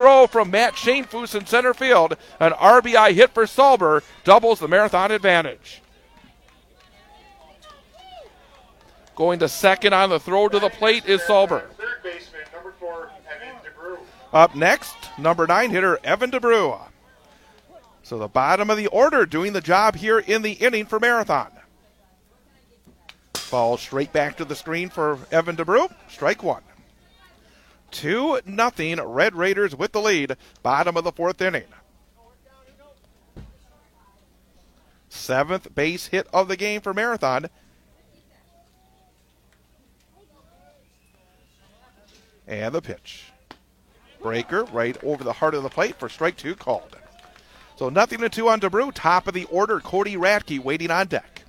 throw from Matt Shanefuss in center field. An RBI hit for Salber doubles the Marathon advantage. Going to second on the throw to the plate is Salber. Third baseman, number 4, Evan DeBrew. Up next, number 9 hitter Evan DeBrew. So the bottom of the order doing the job here in the inning for Marathon. Ball straight back to the screen for Evan DeBrew. Strike one. 2-0 Red Raiders with the lead. Bottom of the fourth inning. 7th base hit of the game for Marathon. And the pitch. Breaker right over the heart of the plate for strike 2 called. So 0-2 on DeBrew. Top of the order, Cody Radke waiting on deck.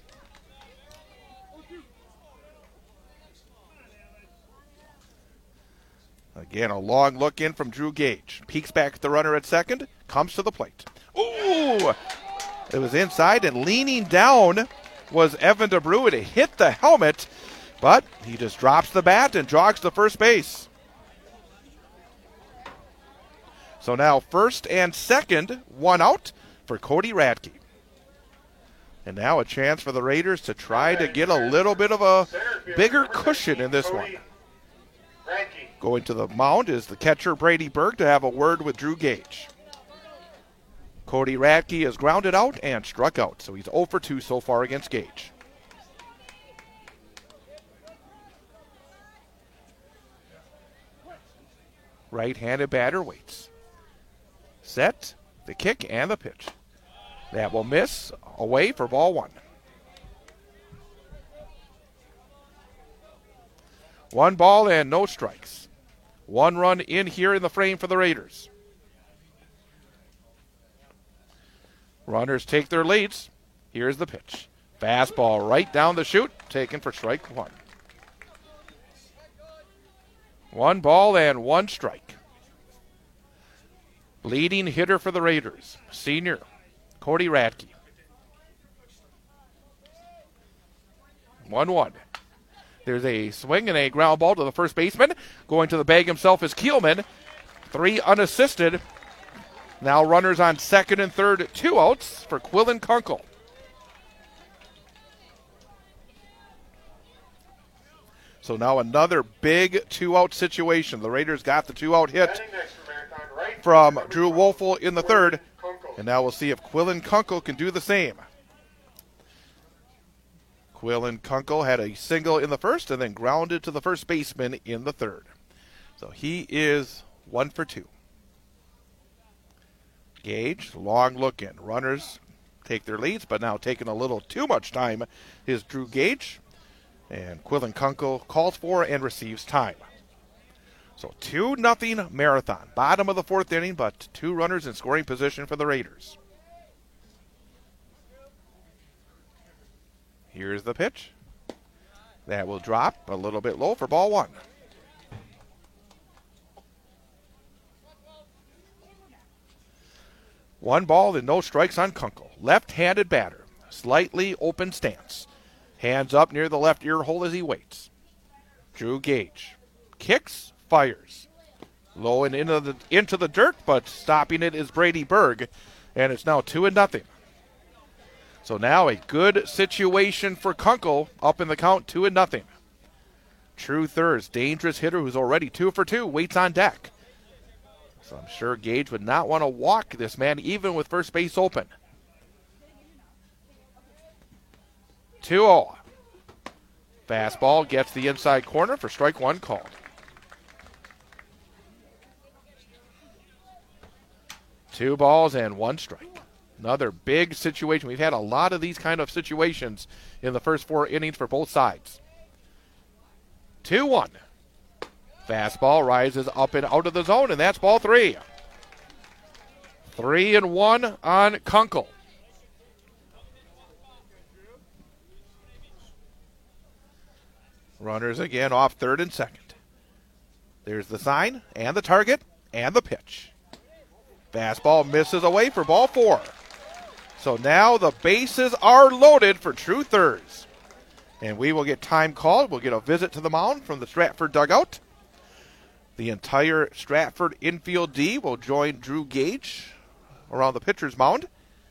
Again, a long look in from Drew Gage. Peeks back at the runner at second. Comes to the plate. Ooh! It was inside, and leaning down was Evan DeBrew. It hit the helmet, but he just drops the bat and jogs to first base. So now first and second, one out for Cody Radke. And now a chance for the Raiders to try to get a little bit of a bigger cushion in this one. Going to the mound is the catcher Brady Berg to have a word with Drew Gage. Cody Radke is grounded out and struck out, so he's 0 for 2 so far against Gage. Right-handed batter waits. Set, the kick, and the pitch. That will miss, away for ball one. 1 ball and no strikes. 1 run in here in the frame for the Raiders. Runners take their leads. Here's the pitch. Fastball right down the chute, taken for strike 1. 1 ball and 1 strike. Leading hitter for the Raiders, senior Cody Radke. 1-1. There's a swing and a ground ball to the first baseman. Going to the bag himself is Keelman. 3 unassisted. Now runners on second and third, 2 outs for Quillen Kunkel. So now another big 2-out situation. The Raiders got the 2-out hit from Drew Wolfel in the third. And now we'll see if Quillen Kunkel can do the same. Quillen Kunkel had a single in the first and then grounded to the first baseman in the third. So he is 1 for 2. Gage, long look in. Runners take their leads, but now taking a little too much time is Drew Gage. And Quillen Kunkel calls for and receives time. So 2-0 Marathon. Bottom of the fourth inning, but 2 runners in scoring position for the Raiders. Here's the pitch. That will drop a little bit low for ball 1. One ball and no strikes on Kunkel. Left-handed batter. Slightly open stance. Hands up near the left ear hole as he waits. Drew Gage. Kicks, fires. Low and into the dirt, but stopping it is Brady Berg. And it's now 2-0. So now a good situation for Kunkel up in the count, 2-0. True Thurs, dangerous hitter who's already 2 for 2, waits on deck. So I'm sure Gage would not want to walk this man even with first base open. 2-0. Fastball gets the inside corner for strike 1 called. 2 balls and 1 strike. Another big situation. We've had a lot of these kind of situations in the first 4 innings for both sides. 2-1. Fastball rises up and out of the zone, and that's ball 3. 3-1 on Kunkel. Runners again off third and second. There's the sign and the target and the pitch. Fastball misses away for ball 4. So now the bases are loaded for True Thurs. And we will get time called. We'll get a visit to the mound from the Stratford dugout. The entire Stratford infield D will join Drew Gage around the pitcher's mound.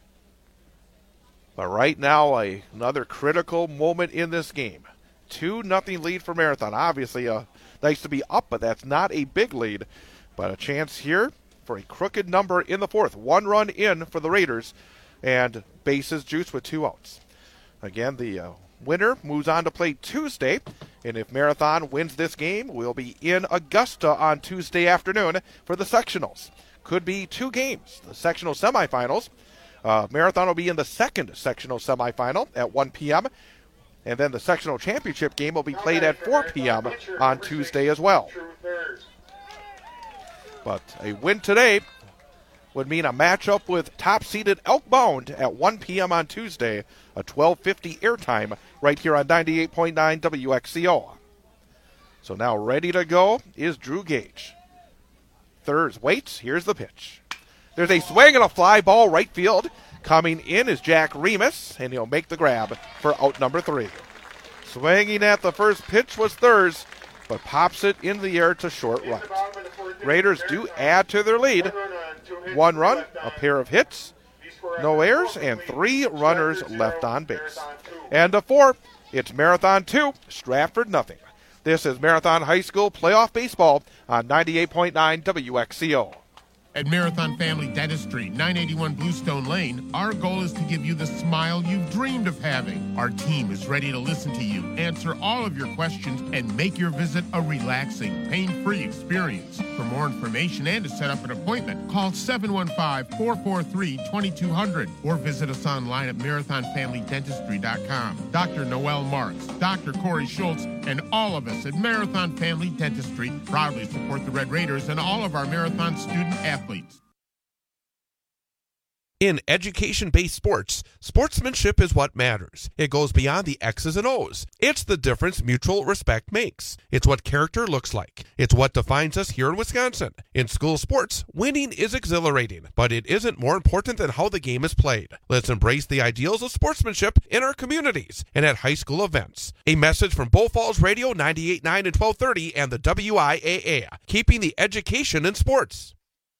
But right now, another critical moment in this game. 2-0 lead for Marathon. Obviously, nice to be up, but that's not a big lead. But a chance here for a crooked number in the fourth. 1 run in for the Raiders, and bases juiced with 2 outs. Again, the winner moves on to play Tuesday, and if Marathon wins this game, we'll be in Augusta on Tuesday afternoon for the sectionals. Could be 2 games. The sectional semifinals. Marathon will be in the second sectional semifinal at 1 p.m., and then the sectional championship game will be played at 4 p.m. on Tuesday as well. But a win today would mean a matchup with top-seeded Elkbound at 1 p.m. on Tuesday, a 12:50 airtime right here on 98.9 WXCO. So now ready to go is Drew Gage. Thurs waits. Here's the pitch. There's a swing and a fly ball right field. Coming in is Jack Remus, and he'll make the grab for out number 3. Swinging at the first pitch was Thurs, but pops it in the air to short right. Raiders do add to their lead. 1 run, a pair of hits, no errors, and 3 runners left on base. And to 4, it's Marathon 2, Stratford nothing. This is Marathon High School Playoff Baseball on 98.9 WXCO. At Marathon Family Dentistry, 981 Bluestone Lane, our goal is to give you the smile you've dreamed of having. Our team is ready to listen to you, answer all of your questions, and make your visit a relaxing, pain-free experience. For more information and to set up an appointment, call 715-443-2200 or visit us online at marathonfamilydentistry.com. Dr. Noel Marks, Dr. Corey Schultz, and all of us at Marathon Family Dentistry proudly support the Red Raiders and all of our Marathon student athletes. In education-based sports, sportsmanship is what matters. It goes beyond the X's and O's. It's the difference mutual respect makes. It's what character looks like. It's what defines us here in Wisconsin. In school sports, winning is exhilarating, but it isn't more important than how the game is played. Let's embrace the ideals of sportsmanship in our communities and at high school events. A message from Bow Falls Radio 98.9 and 1230 and the WIAA, keeping the education in sports.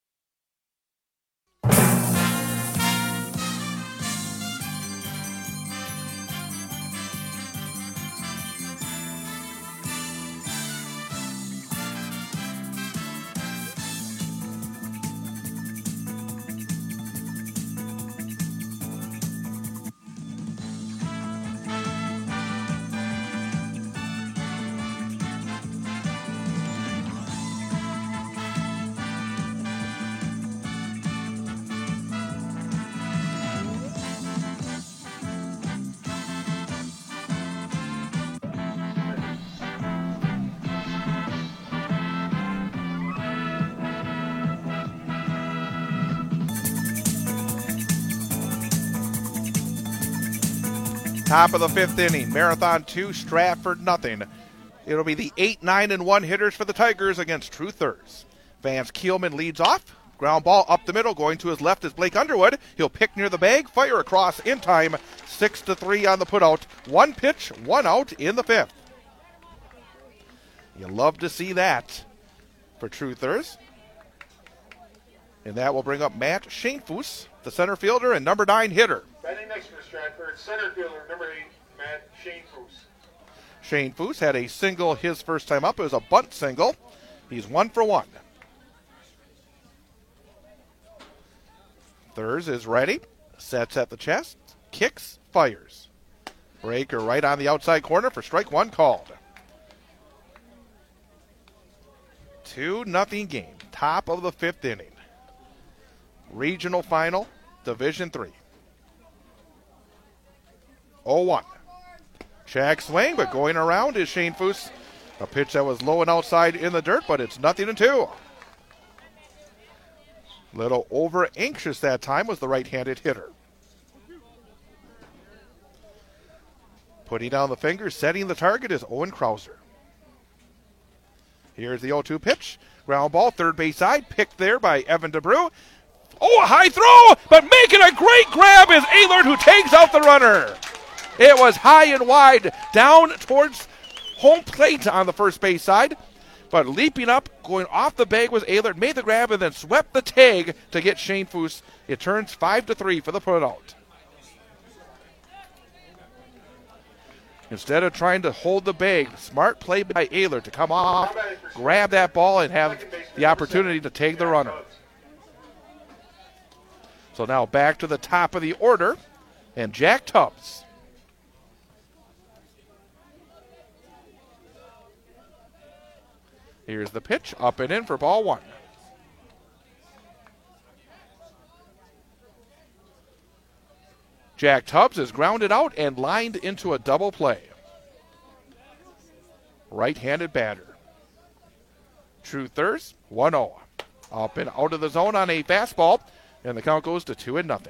Top of the 5th inning, Marathon 2, Stratford nothing. It'll be the 8, 9, and 1 hitters for the Tigers against True Thurs. Vance Keelman leads off. Ground ball up the middle, going to his left is Blake Underwood. He'll pick near the bag, fire across in time. 6-3 on the putout. 1 pitch, 1 out in the 5th. You love to see that for True Thurs. And that will bring up Matt Shanefoos, the center fielder and number 9 hitter. Batting next for Stratford, center fielder, number 8, Matt Shanefoos. Shanefoos had a single his first time up. It was a bunt single. He's 1 for 1. Thurs is ready. Sets at the chest. Kicks, fires. Breaker right on the outside corner for strike 1 called. 2-0 game. Top of the 5th inning. Regional final, Division 3. 0-1. Shag swing, but going around is Shanefoos. A pitch that was low and outside in the dirt, but it's 0-2. Little over anxious that time was the right-handed hitter. Putting down the fingers, setting the target is Owen Krauser. Here's the 0-2 pitch. Ground ball, third base side, picked there by Evan DeBrew. Oh, a high throw, but making a great grab is Ehlert, who takes out the runner. It was high and wide, down towards home plate on the first base side. But leaping up, going off the bag was Ehlert, made the grab and then swept the tag to get Shane Foose. It turns 5-3 for the put-out. Instead of trying to hold the bag, smart play by Ehlert to come off, grab that ball, and have the opportunity to take the runner. So now back to the top of the order, and Jack Tubbs. Here's the pitch, up and in for ball one. Jack Tubbs is grounded out and lined into a double play. Right-handed batter. Truthers, 1-0. Up and out of the zone on a fastball, and the count goes to 2-0.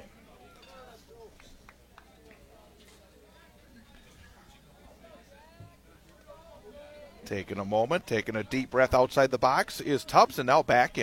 Taking a moment, taking a deep breath outside the box is Tubbs, and now back in.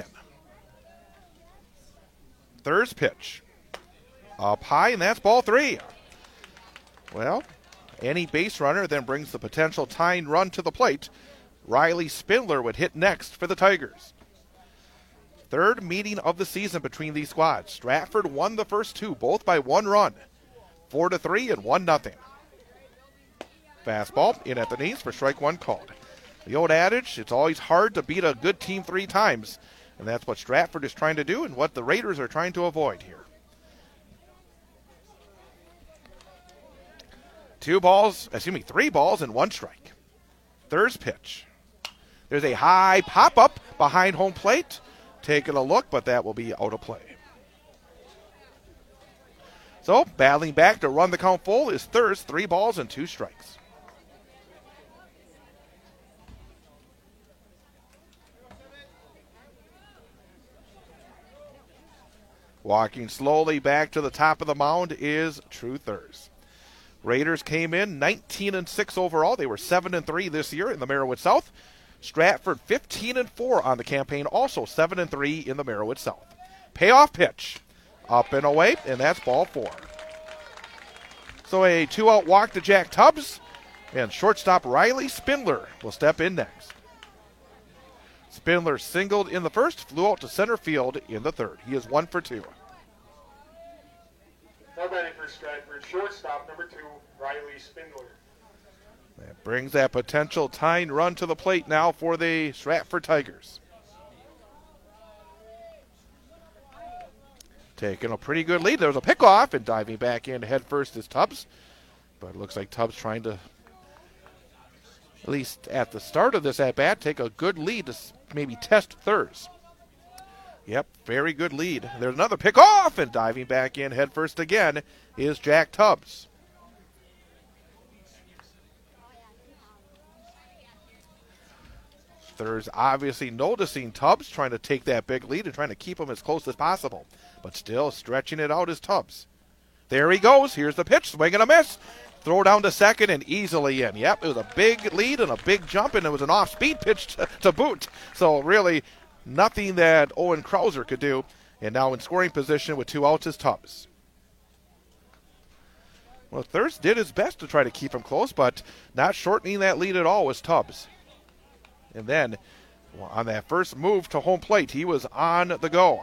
Third pitch. Up high, and that's ball three. Well, any base runner then brings the potential tying run to the plate. Riley Spindler would hit next for the Tigers. Third meeting of the season between these squads. Stratford won the first two, both by 1 run. 4-3 and 1-0. Fastball in at the knees for strike one called. The old adage, it's always hard to beat a good team 3 times. And that's what Stratford is trying to do and what the Raiders are trying to avoid here. 3 balls and 1 strike. Third pitch. There's a high pop-up behind home plate. Taking a look, but that will be out of play. So, battling back to run the count full is Thurs, 3 balls and 2 strikes. Walking slowly back to the top of the mound is Truthers. Raiders came in 19-6 overall. They were 7-3 this year in the Merriwood South. Stratford 15-4 on the campaign, also 7-3 in the Merriwood South. Payoff pitch, up and away, and that's ball 4. So a 2-out walk to Jack Tubbs, and shortstop Riley Spindler will step in next. Spindler singled in the first, flew out to center field in the third. He is 1 for 2. Now batting for Stratford, shortstop number 2, Riley Spindler. That brings that potential tying run to the plate now for the Stratford Tigers. Taking a pretty good lead. There was a pickoff, and diving back in head first is Tubbs. But it looks like Tubbs trying to, at least at the start of this at-bat, take a good lead to maybe test Thurs. Yep, very good lead. There's another pickoff, and diving back in head first again is Jack Tubbs. Thurs obviously noticing Tubbs trying to take that big lead and trying to keep him as close as possible. But still stretching it out is Tubbs. There he goes. Here's the pitch. Swing and a miss. Throw down to second and easily in. Yep, it was a big lead and a big jump, and it was an off-speed pitch to boot. So really nothing that Owen Krauser could do. And now in scoring position with 2 outs is Tubbs. Well, Thurs did his best to try to keep him close, but not shortening that lead at all was Tubbs. And then on that first move to home plate, he was on the go.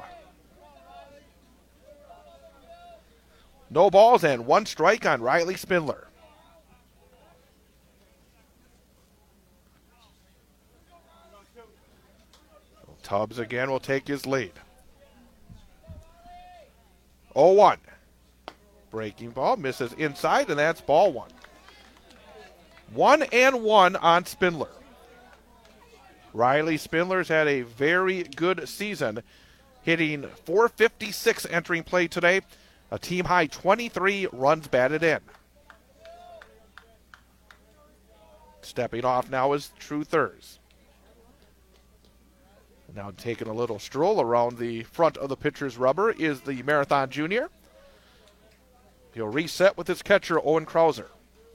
No balls and 1 strike on Riley Spindler. Tubbs again will take his lead. 0-1. Breaking ball, misses inside, and that's ball 1. 1-1 on Spindler. Riley Spindler's had a very good season, hitting .456 entering play today, a team-high 23 runs batted in. Stepping off now is Truthers. Now taking a little stroll around the front of the pitcher's rubber is the Marathon Junior. He'll reset with his catcher, Owen Krauser.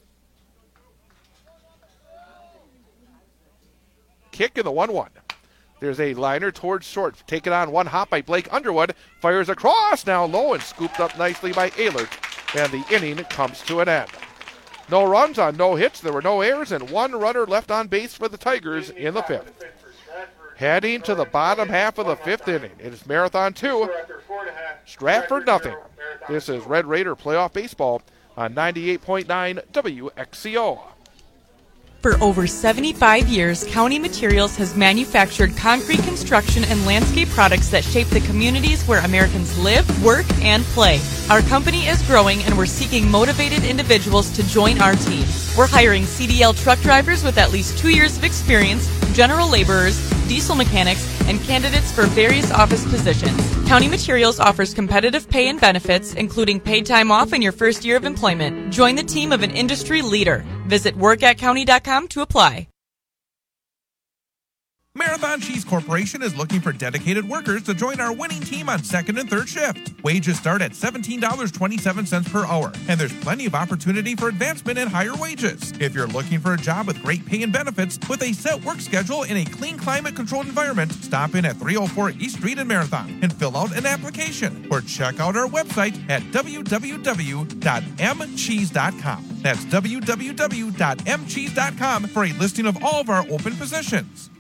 Kick in the 1-1. There's a liner towards short. Taken on 1 hop by Blake Underwood. Fires across, now low and scooped up nicely by Ehlert. And the inning comes to an end. No runs on no hits. There were no errors and 1 runner left on base for the Tigers in the 5th. Heading to the bottom half of the fifth inning. It is Marathon 2, Score after 4.5. Stratford nothing. 0, Marathon This is 4. Red Raider playoff baseball on 98.9 WXCO. For over 75 years, County Materials has manufactured concrete construction and landscape products that shape the communities where Americans live, work, and play. Our company is growing and we're seeking motivated individuals to join our team. We're hiring CDL truck drivers with at least 2 years of experience, general laborers, diesel mechanics, and candidates for various office positions. County Materials offers competitive pay and benefits, including paid time off in your first year of employment. Join the team of an industry leader. Visit workatcounty.com to apply. Marathon Cheese Corporation is looking for dedicated workers to join our winning team on second and third shift. Wages start at $17.27 per hour, and there's plenty of opportunity for advancement and higher wages. If you're looking for a job with great pay and benefits, with a set work schedule in a clean, climate-controlled environment, stop in at 304 East Street in Marathon and fill out an application, or check out our website at www.mcheese.com. That's www.mcheese.com for a listing of all of our open positions.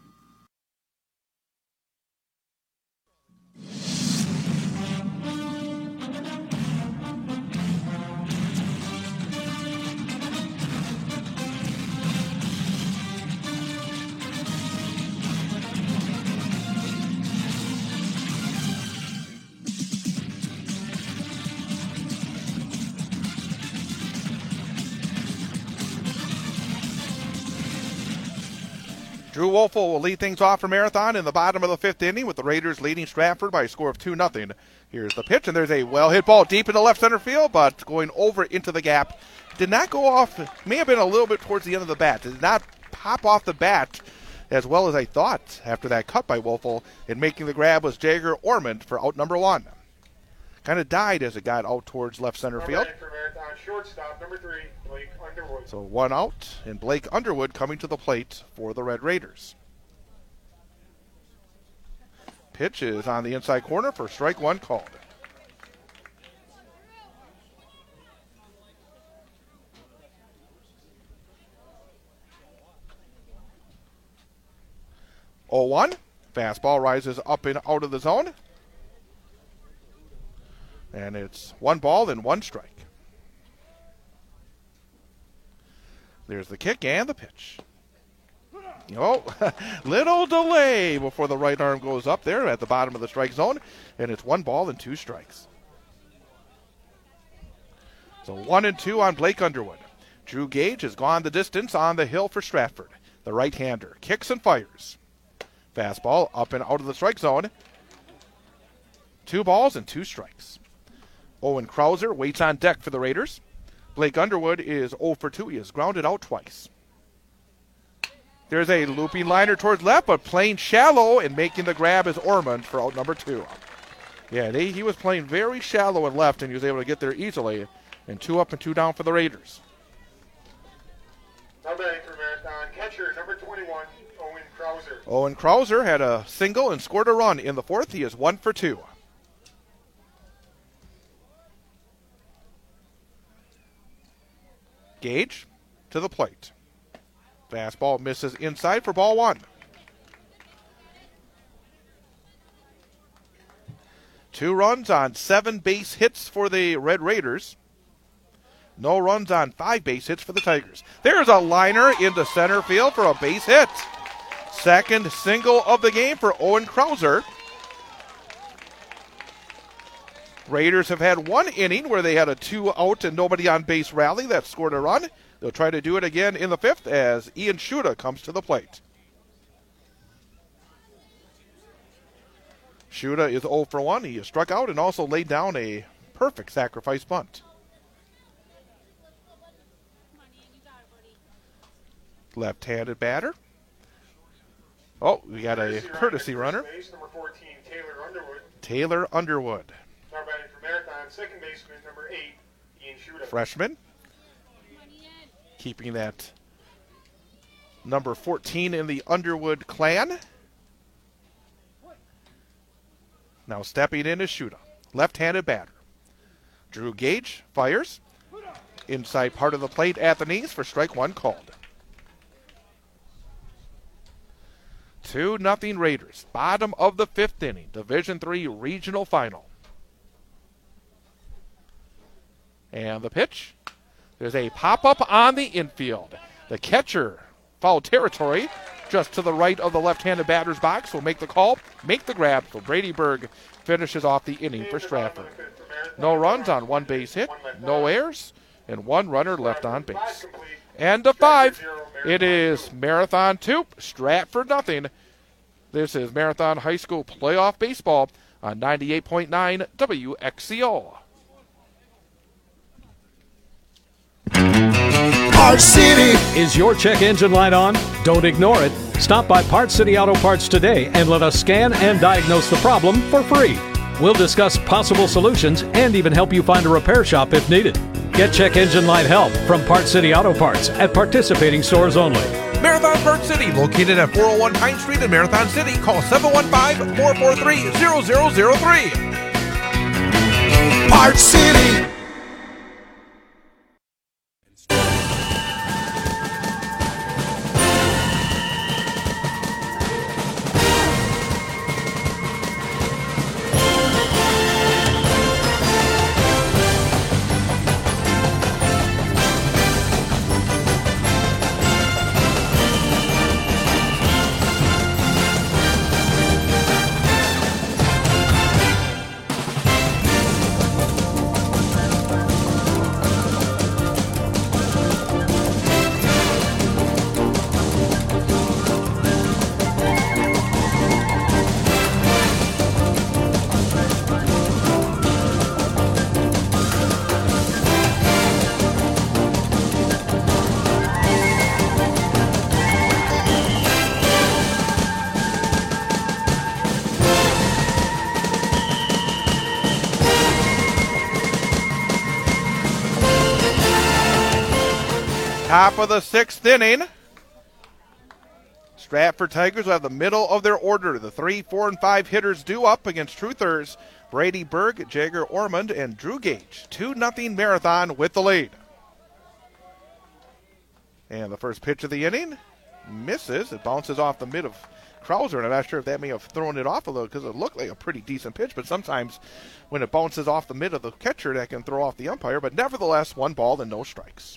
Drew Wolfel will lead things off for Marathon in the bottom of the fifth inning with the Raiders leading Stratford by a score of 2-0. Here's the pitch, and there's a well-hit ball deep into left center field, but going over into the gap. Did not go off, may have been a little bit towards the end of the bat. Did not pop off the bat as well as I thought after that cut by Wolfel, and making the grab was Jagger Ormond for out number 1. Kind of died as it got out towards left center field. For Marathon, shortstop, number 3, Blake Underwood. So 1 out, and Blake Underwood coming to the plate for the Red Raiders. Pitch is on the inside corner for strike 1 called. Oh, 1. Fastball rises up and out of the zone. And it's 1 ball and 1 strike. There's the kick and the pitch. Oh, little delay before the right arm goes up there at the bottom of the strike zone. And it's 1 ball and 2 strikes. So 1-2 on Blake Underwood. Drew Gage has gone the distance on the hill for Stratford. The right-hander kicks and fires. Fastball up and out of the strike zone. 2 balls and 2 strikes. Owen Krauser waits on deck for the Raiders. Blake Underwood is 0 for 2. He has grounded out twice. There's a looping liner towards left, but playing shallow and making the grab is Ormond for out number 2. Yeah, he was playing very shallow and left, and he was able to get there easily. And 2 up and 2 down for the Raiders. Now batting for Marathon, catcher, number 21, Owen Krauser. Owen Krauser had a single and scored a run in the 4th. He is 1 for 2. Gage to the plate. Fastball misses inside for ball 1. 2 runs on 7 base hits for the Red Raiders. No runs on 5 base hits for the Tigers. There's a liner into center field for a base hit. Second single of the game for Owen Krauser. Raiders have had 1 inning where they had a 2 out and nobody on base rally that scored a run. They'll try to do it again in the 5th as Ian Schuda comes to the plate. Schuda is 0 for 1. He has struck out and also laid down a perfect sacrifice bunt. Left-handed batter. Oh, we got a courtesy runner. Base, number 14, Taylor Underwood. Taylor Underwood. Now batting for Marathon, second baseman, number 8, Ian Schuda. Freshman. Keeping that number 14 in the Underwood clan. Now stepping in is Schuda. Left-handed batter. Drew Gage fires. Inside part of the plate at the knees for strike 1 called. 2-0 Raiders. Bottom of the 5th inning. Division III regional final. And the pitch. There's a pop-up on the infield. The catcher, foul territory, just to the right of the left-handed batter's box, will make the call, make the grab. So Brady Berg finishes off the inning for Stratford. No runs on 1 base hit, no errors, and 1 runner left on base. And to 5, it is Marathon 2, Stratford nothing. This is Marathon High School playoff baseball on 98.9 WXCO. Parts City. Is your check engine light on? Don't ignore it. Stop by Parts City Auto Parts today and let us scan and diagnose the problem for free. We'll discuss possible solutions and even help you find a repair shop if needed. Get check engine light help from Parts City Auto Parts at participating stores only. Marathon Parts City, located at 401 Pine Street in Marathon City. Call 715-443-0003. Parts City. Top of the 6th inning. Stratford Tigers will have the middle of their order. The 3, 4, and 5 hitters due up against Truthers. Brady Berg, Jagger Ormond, and Drew Gage. 2-0 Marathon with the lead. And the first pitch of the inning misses. It bounces off the mid of Krauser, and I'm not sure if that may have thrown it off a little because it looked like a pretty decent pitch, but sometimes when it bounces off the mid of the catcher, that can throw off the umpire. But nevertheless, 1 ball and no strikes.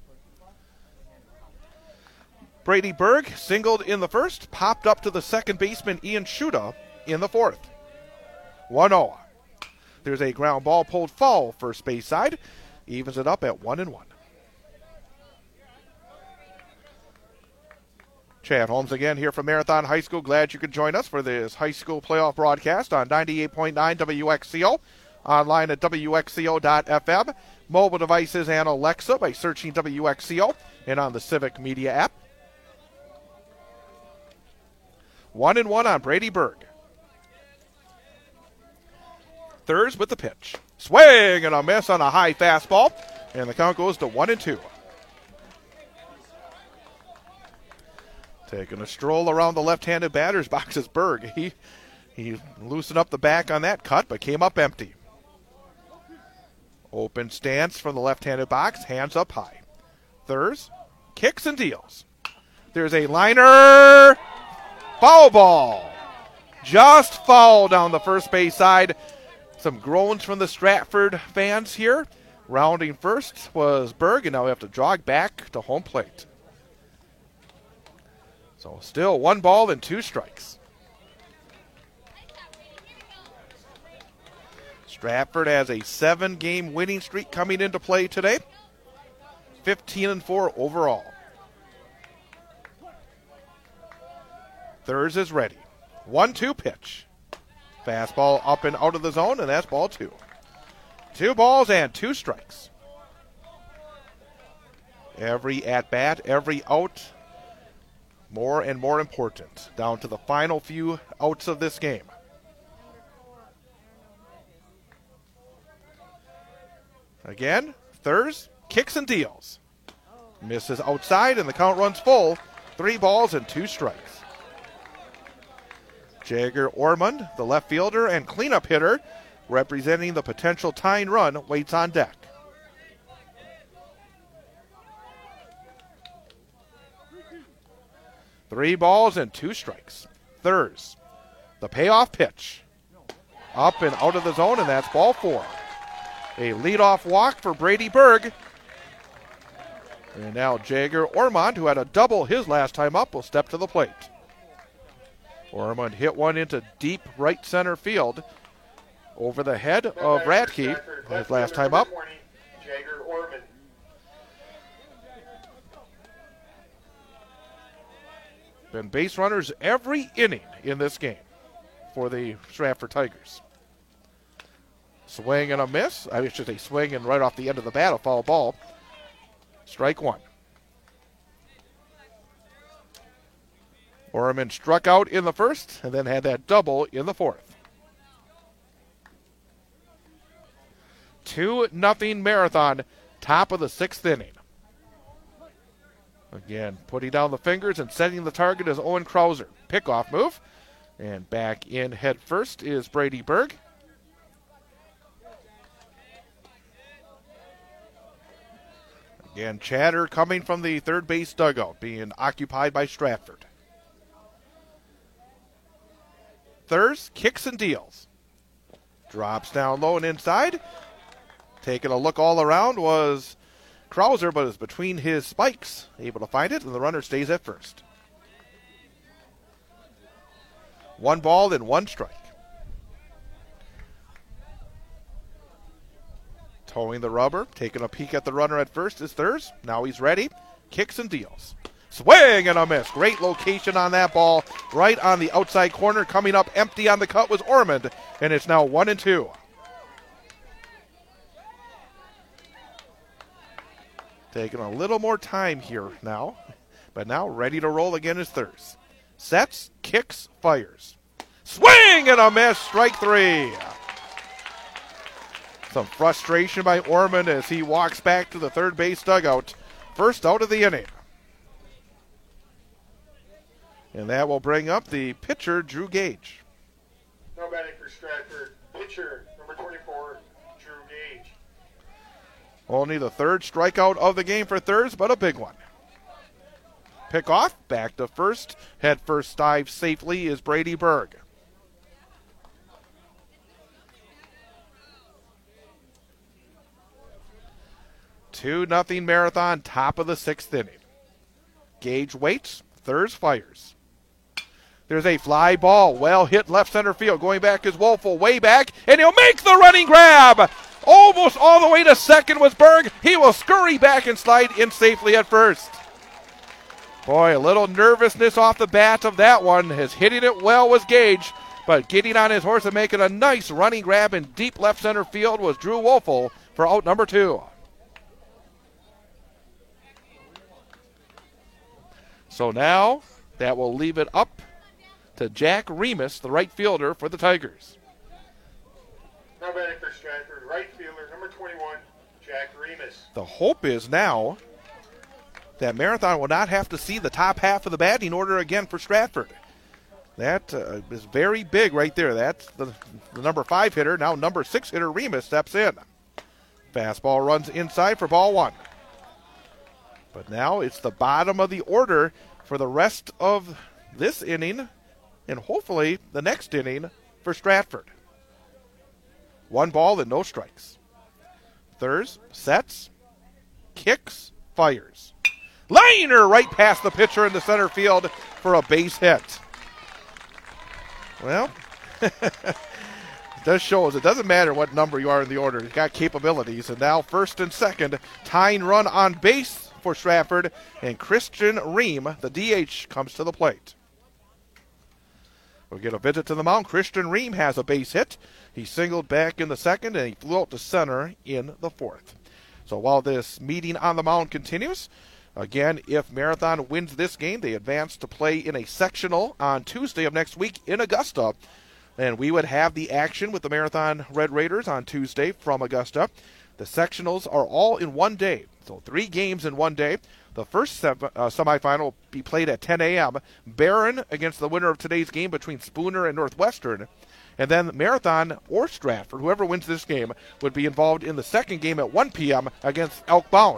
Brady Berg singled in the first, popped up to the second baseman Ian Schuda in the 4th. 1-0. There's a ground ball pulled foul first base side, evens it up at 1-1. Chad Holmes again here from Marathon High School. Glad you could join us for this high school playoff broadcast on 98.9 WXCO, online at WXCO.FM, mobile devices and Alexa by searching WXCO, and on the Civic Media app. 1-1 on Brady Berg. Thurs with the pitch. Swing and a miss on a high fastball, and the count goes to 1-2. Taking a stroll around the left-handed batter's box is Berg. He loosened up the back on that cut, but came up empty. Open stance from the left-handed box, hands up high. Thurs, kicks and deals. There's a liner. Foul ball. Just foul down the first base side. Some groans from the Stratford fans here. Rounding first was Berg, and now we have to jog back to home plate. So still 1 ball and 2 strikes. Stratford has a 7-game winning streak coming into play today. 15-4 overall. Thurs is ready. 1-2 pitch. Fastball up and out of the zone, and that's ball 2. 2 balls and 2 strikes. Every at-bat, every out, more and more important. Down to the final few outs of this game. Again, Thurs kicks and deals. Misses outside, and the count runs full. 3 balls and 2 strikes. Jagger Ormond, the left fielder and cleanup hitter, representing the potential tying run, waits on deck. Three balls and 2 strikes. Thurs. The payoff pitch. Up and out of the zone, and that's ball 4. A leadoff walk for Brady Berg. And now Jagger Ormond, who had a double his last time up, will step to the plate. Ormond hit one into deep right center field over the head of Radke his last time up. 20, Jagger Ormond. Been base runners every inning in this game for the Stratford Tigers. Swing and a miss. I should say swing and right off the end of the bat, a foul ball. Strike 1. Ormond struck out in the first and then had that double in the fourth. 2-0 Marathon, top of the 6th inning. Again, putting down the fingers and setting the target is Owen Krauser. Pickoff move. And back in head first is Brady Berg. Again, chatter coming from the third base dugout, being occupied by Stratford. Thurs kicks and deals. Drops down low and inside. Taking a look all around was Krauser, but is between his spikes, able to find it, and the runner stays at first. 1 ball and 1 strike. Towing the rubber, taking a peek at the runner at first is Thurs. Now he's ready. Kicks and deals. Swing and a miss. Great location on that ball. Right on the outside corner. Coming up empty on the cut was Ormond. And it's now 1-2. Taking a little more time here now. But now ready to roll again is Thurs. Sets, kicks, fires. Swing and a miss. Strike 3. Some frustration by Ormond as he walks back to the third base dugout. First out of the inning. And that will bring up the pitcher, Drew Gage. No batting for Stratford. Pitcher, number 24, Drew Gage. Only the 3rd strikeout of the game for Thurs, but a big one. Pick off, back to first. Head first dive safely is Brady Berg. Two nothing Marathon, top of the 6th inning. Gage waits, Thurs fires. There's a fly ball, well hit left center field. Going back is Woelfel, way back, and he'll make the running grab. Almost all the way to second was Berg. He will scurry back and slide in safely at first. Boy, a little nervousness off the bat of that one, as hitting it well was Gage, but getting on his horse and making a nice running grab in deep left center field was Drew Woelfel for out number 2. So now that will leave it up to Jack Remus, the right fielder for the Tigers. No batting for Stratford. Right fielder, number 21, Jack Remus. The hope is now that Marathon will not have to see the top half of the batting order again for Stratford. That is very big right there. That's the number 5 hitter. Now number 6 hitter Remus steps in. Fastball runs inside for ball 1. But now it's the bottom of the order for the rest of this inning and hopefully the next inning for Stratford. 1 ball and no strikes. Thurs, sets, kicks, fires. Liner right past the pitcher in the center field for a base hit. Well, it does show us it doesn't matter what number you are in the order. You've got capabilities. And now first and second, tying run on base for Stratford, and Christian Ream, the DH, comes to the plate. We'll get a visit to the mound. Christian Ream has a base hit. He singled back in the second, and he flew out to center in the 4th. So while this meeting on the mound continues, again, if Marathon wins this game, they advance to play in a sectional on Tuesday of next week in Augusta. And we would have the action with the Marathon Red Raiders on Tuesday from Augusta. The sectionals are all in one day, so 3 games in one day. The first semifinal will be played at 10 a.m. Barron against the winner of today's game between Spooner and Northwestern. And then Marathon or Stratford, whoever wins this game, would be involved in the second game at 1 p.m. against Elk Bound.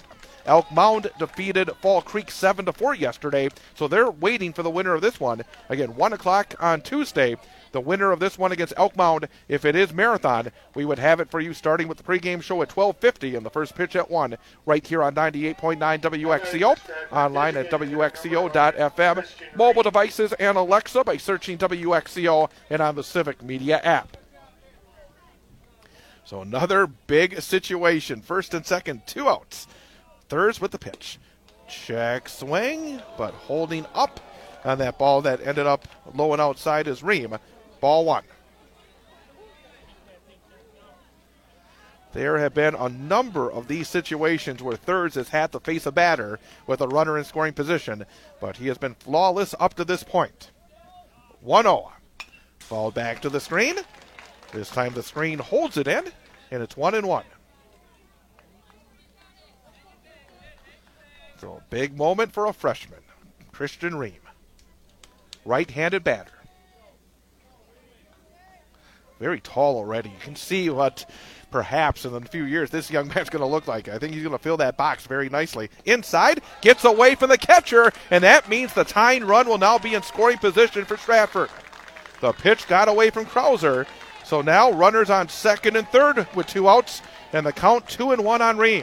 Elk Mound defeated Fall Creek 7-4 yesterday, so they're waiting for the winner of this one. Again, 1 o'clock on Tuesday. The winner of this one against Elk Mound, if it is Marathon, we would have it for you starting with the pregame show at 12:50 and the first pitch at 1, right here on 98.9 WXCO, online at WXCO.FM, mobile devices and Alexa by searching WXCO, and on the Civic Media app. So another big situation. First and second, 2 outs. Thurs with the pitch. Check swing, but holding up on that ball that ended up low and outside is Ream. Ball 1. There have been a number of these situations where Thurs has had to face a batter with a runner in scoring position, but he has been flawless up to this point. 1-0. Fouled back to the screen. This time the screen holds it in, and it's 1-1. So a big moment for a freshman, Christian Ream. Right-handed batter. Very tall already. You can see what perhaps in a few years this young man's going to look like. I think he's going to fill that box very nicely. Inside, gets away from the catcher, and that means the tying run will now be in scoring position for Stratford. The pitch got away from Krauser, so now runners on second and third with 2 outs, and the count 2-1 on Ream.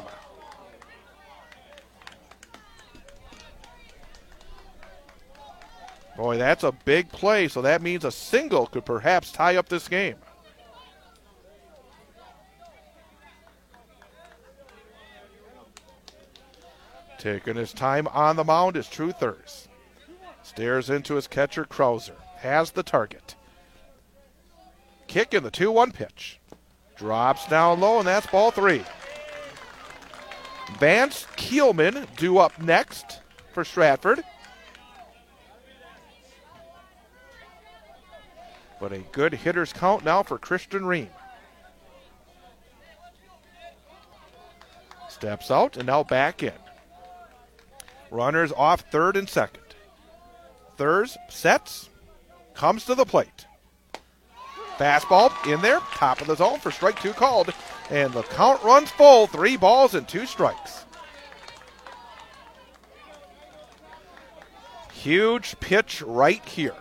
Boy, that's a big play, so that means a single could perhaps tie up this game. Taking his time on the mound is True Thurs. Stares into his catcher, Krauser. Has the target. Kick in the 2-1 pitch. Drops down low, and that's ball 3. Vance Kielman due up next for Stratford. But a good hitter's count now for Christian Ream. Steps out and now back in. Runners off third and second. Thurs sets, comes to the plate. Fastball in there, top of the zone for strike 2 called. And the count runs full, 3 balls and 2 strikes. Huge pitch right here.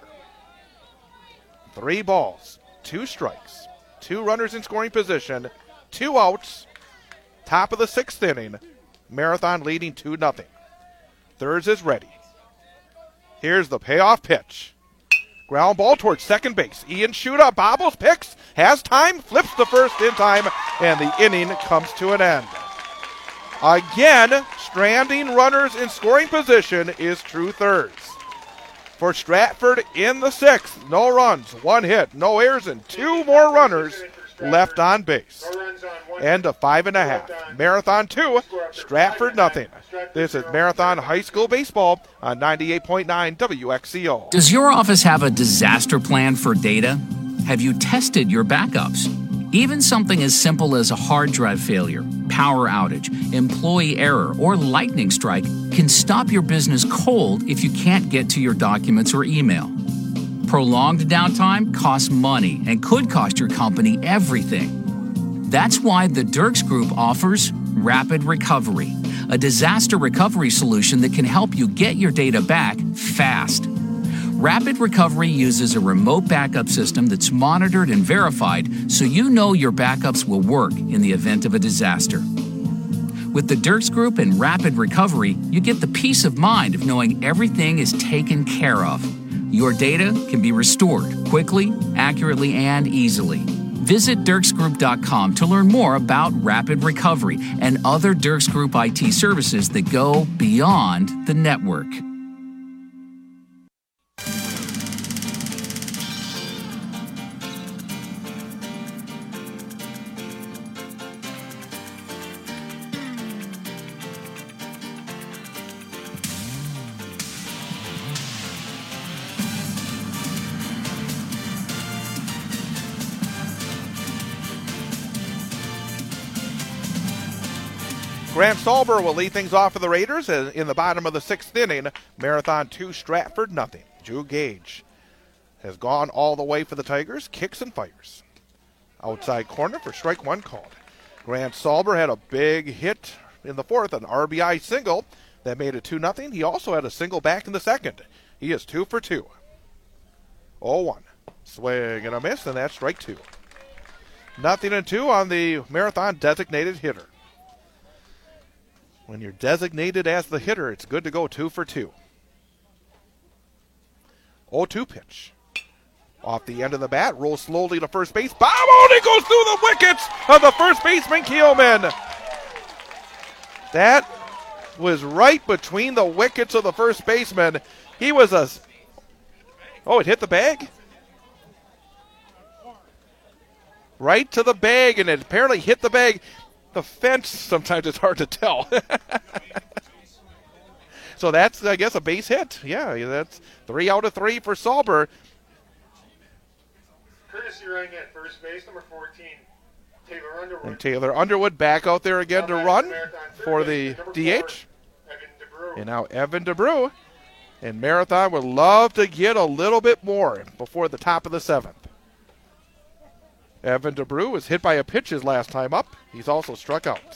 3 balls, 2 strikes, 2 runners in scoring position, 2 outs, top of the 6th inning. Marathon leading 2-0. Thurs is ready. Here's the payoff pitch. Ground ball towards second base. Ian Schuda bobbles, picks, has time, flips the first in time, and the inning comes to an end. Again, stranding runners in scoring position is True Thurs. For Stratford in the 6th, no runs, 1 hit, no errors, and 2 more runners left on base. And a 5.5. Marathon 2, Stratford nothing. This is Marathon High School Baseball on 98.9 WXCO. Does your office have a disaster plan for data? Have you tested your backups? Even something as simple as a hard drive failure, power outage, employee error, or lightning strike can stop your business cold if you can't get to your documents or email. Prolonged downtime costs money and could cost your company everything. That's why the Dirks Group offers Rapid Recovery, a disaster recovery solution that can help you get your data back fast. Rapid Recovery uses a remote backup system that's monitored and verified so you know your backups will work in the event of a disaster. With the Dirks Group and Rapid Recovery, you get the peace of mind of knowing everything is taken care of. Your data can be restored quickly, accurately, and easily. Visit DirksGroup.com to learn more about Rapid Recovery and other Dirks Group IT services that go beyond the network. Grant Stolber will lead things off for the Raiders in the bottom of the 6th inning. Marathon 2, Stratford nothing. Drew Gage has gone all the way for the Tigers, kicks and fires. Outside corner for strike 1 called. Grant Stolber had a big hit in the fourth, an RBI single that made it 2-0. He also had a single back in the second. He is 2 for 2. 0-1. Swing and a miss, and that's strike 2. 0-2 on the Marathon designated hitter. When you're designated as the hitter, it's good to go 2 for 2. 0-2 pitch. Off the end of the bat, rolls slowly to first base. Bomb out, it goes through the wickets of the first baseman, Keelman. That was right between the wickets of the first baseman. He was a... Oh, it hit the bag? Right to the bag, and it apparently hit the bag. The fence, sometimes it's hard to tell. So that's, I guess, a base hit. Yeah, that's 3 out of 3 for Sauber. Courtesy running at first base, number 14, Taylor Underwood. And Taylor Underwood back out there again to run for the DH. And now Evan DeBrew. And Marathon would love to get a little bit more before the top of the 7th. Evan DeBrew was hit by a pitch his last time up. He's also struck out.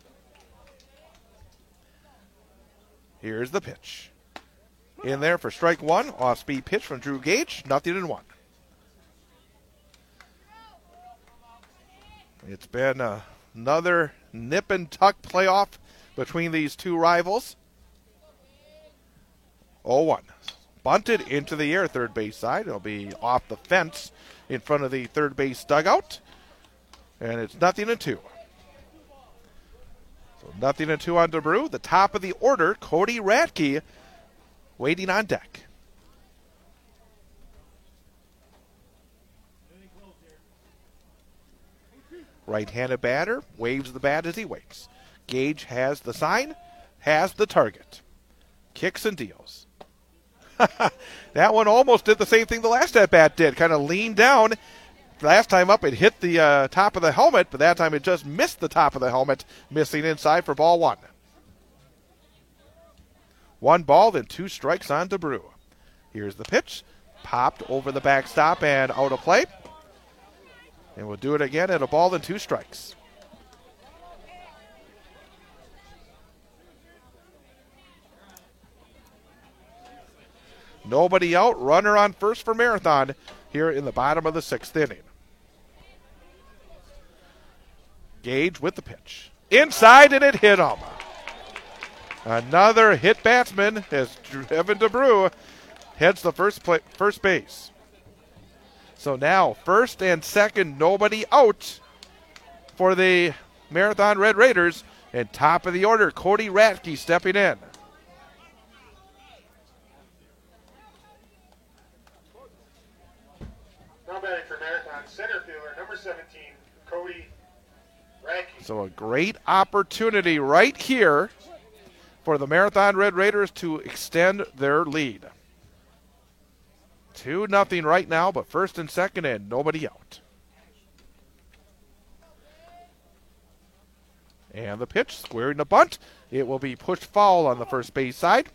Here's the pitch. In there for strike 1. Off-speed pitch from Drew Gage. 0-1. It's been another nip and tuck playoff between these two rivals. 0-1. Bunted into the air, third base side. It'll be off the fence in front of the third base dugout. And it's 0-2. So 0-2 on DeBrew. The top of the order, Cody Radke, waiting on deck. Right-handed batter, waves the bat as he waits. Gage has the sign, has the target. Kicks and deals. That one almost did the same thing the last at-bat did. Kind of leaned down. Last time up it hit the top of the helmet, but that time it just missed the top of the helmet, missing inside for ball 1. 1 ball, then 2 strikes on DeBrew. Here's the pitch. Popped over the backstop and out of play. And we'll do it again at a ball and 2 strikes. Nobody out. Runner on first for Marathon here in the bottom of the 6th inning. Gage with the pitch. Inside, and it hit him. Another hit batsman as Evan DeBrew heads the first base. So now, first and second, nobody out for the Marathon Red Raiders. And top of the order, Cody Radke stepping in. Now batting for Marathon, center fielder, number 17, Cody Radke. So a great opportunity right here for the Marathon Red Raiders to extend their lead. 2-0 right now, but first and second and nobody out. And the pitch, squaring the bunt. It will be pushed foul on the first base side.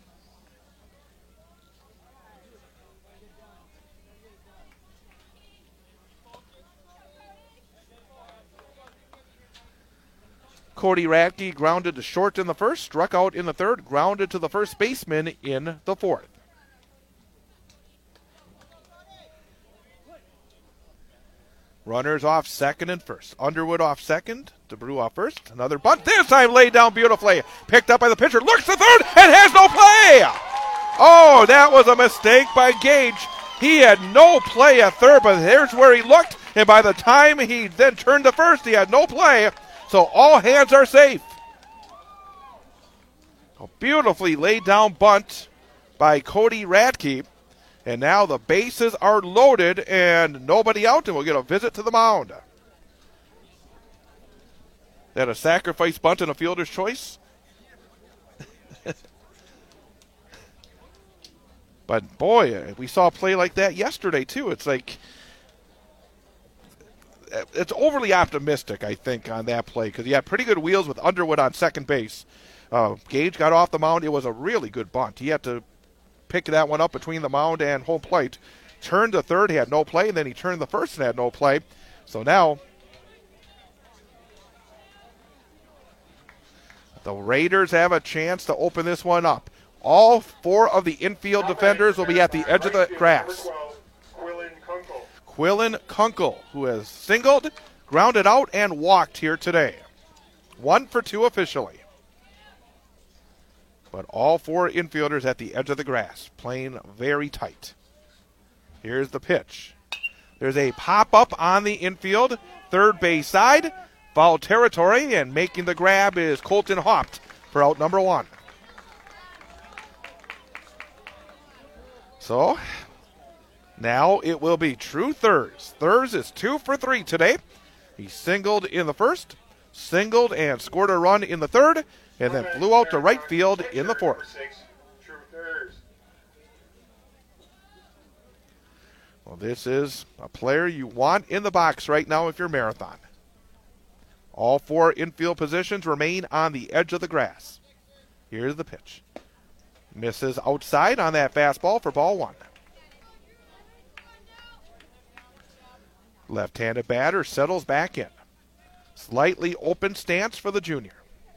Cody Radke grounded to short in the first, struck out in the third, grounded to the first baseman in the fourth. Runners off second and first. Underwood off second. DeBrew off first. Another bunt. This time laid down beautifully. Picked up by the pitcher. Looks to third and has no play. Oh, that was a mistake by Gage. He had no play at third, but there's where he looked. And by the time he then turned to first, he had no play. So all hands are safe. A beautifully laid down bunt by Cody Radke. And now the bases are loaded and nobody out, and we'll get a visit to the mound. That a sacrifice bunt and a fielder's choice? But boy, we saw a play like that yesterday too. It's like, it's overly optimistic, I think, on that play because he had pretty good wheels with Underwood on second base. Gage got off the mound. It was a really good bunt. He had to pick that one up between the mound and home plate. Turned to third, he had no play, and then he turned the first and had no play. So now The Raiders have a chance to open this one up. All 4 of the infield defenders will be at the edge of the grass. Quillen Kunkel, who has singled, grounded out, and walked here today. 1 for 2 officially. But all 4 infielders at the edge of the grass, playing very tight. Here's the pitch. There's a pop-up on the infield, third base side, foul territory, and making the grab is Colton Haupt for out number 1. So, now it will be true Thurs. Thurs is 2 for 3 today. He singled in the first, singled and scored a run in the third, and then flew out to right field in the fourth. Well, this is a player you want in the box right now if you're Marathon. All 4 infield positions remain on the edge of the grass. Here's the pitch. Misses outside on that fastball for ball 1. Left-handed batter settles back in. Slightly open stance for the junior.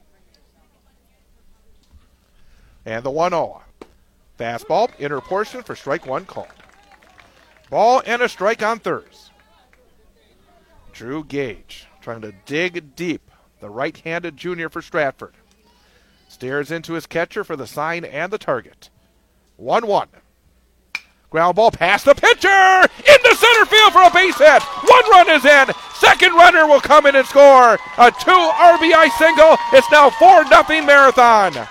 And the 1-0. Fastball, inner portion for strike 1 called. Ball and a strike on Thurs. Drew Gage trying to dig deep. The right-handed junior for Stratford. Stares into his catcher for the sign and the target. 1-1. Ground ball past the pitcher! Into center field for a base hit! 1 run is in! Second runner will come in and score! A 2 RBI single. It's now 4-0 Marathon.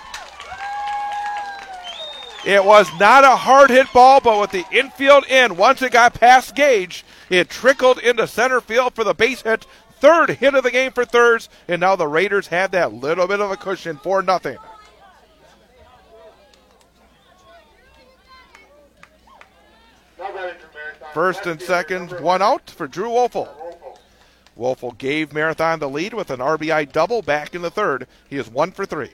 It was not a hard hit ball, but with the infield in, once it got past Gage, it trickled into center field for the base hit. Third hit of the game for Thurs, and now the Raiders have that little bit of a cushion, 4-0. First and second, 1 out for Drew Wolfel. Wolfel gave Marathon the lead with an RBI double back in the third. He is 1 for 3.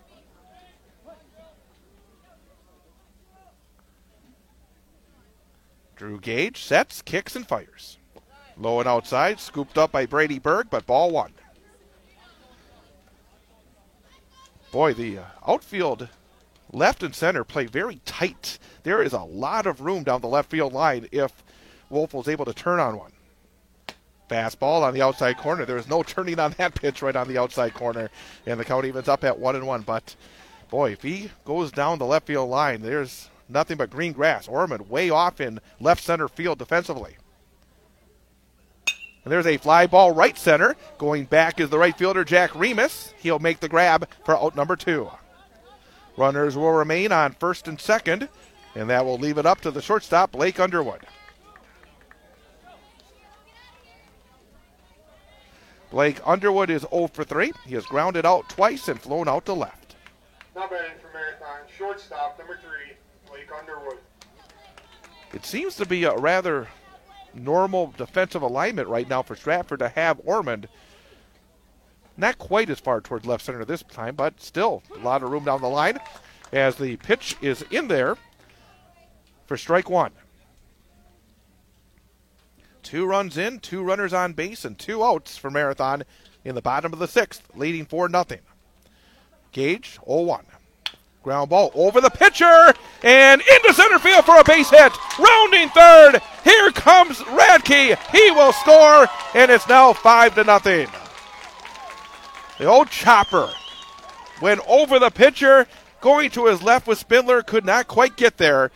Drew Gage sets, kicks, and fires. Low and outside, scooped up by Brady Berg, but ball 1. Boy, the outfield left and center play very tight. There is a lot of room down the left field line if Wolfel's able to turn on one. Fastball on the outside corner. There is no turning on that pitch right on the outside corner, and the count evens up at 1-1. But, boy, if he goes down the left field line, there's nothing but green grass. Ormond way off in left center field defensively. And there's a fly ball right center. Going back is the right fielder, Jack Remus. He'll make the grab for out number 2. Runners will remain on first and second, and that will leave it up to the shortstop, Blake Underwood. Blake Underwood is 0 for 3. He has grounded out twice and flown out to left. Now batting for Marathon, shortstop, number 3, Blake Underwood. It seems to be a rather normal defensive alignment right now for Stratford to have Ormond not quite as far towards left center this time, but still a lot of room down the line as the pitch is in there for strike 1. 2 runs in, 2 runners on base, and 2 outs for Marathon in the bottom of the 6th, leading 4-0. Gage, 0-1. Ground ball over the pitcher and into center field for a base hit. Rounding third. Here comes Radke. He will score, and it's now 5-0. The old chopper went over the pitcher, going to his left with Spindler, could not quite get there.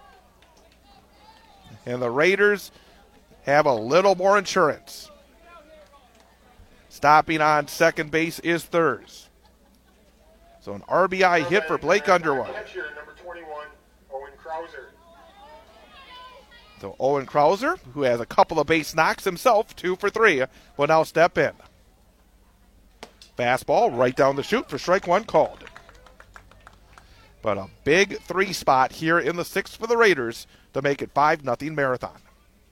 And the Raiders have a little more insurance. Stopping on second base is Thurs. So an RBI hit for Blake Underwood. Number 21, Owen Krauser. So Owen Krauser, who has a couple of base knocks himself, 2 for 3, will now step in. Fastball right down the chute for strike 1 called. But a big 3 spot here in the 6th for the Raiders to make it 5-0 Marathon.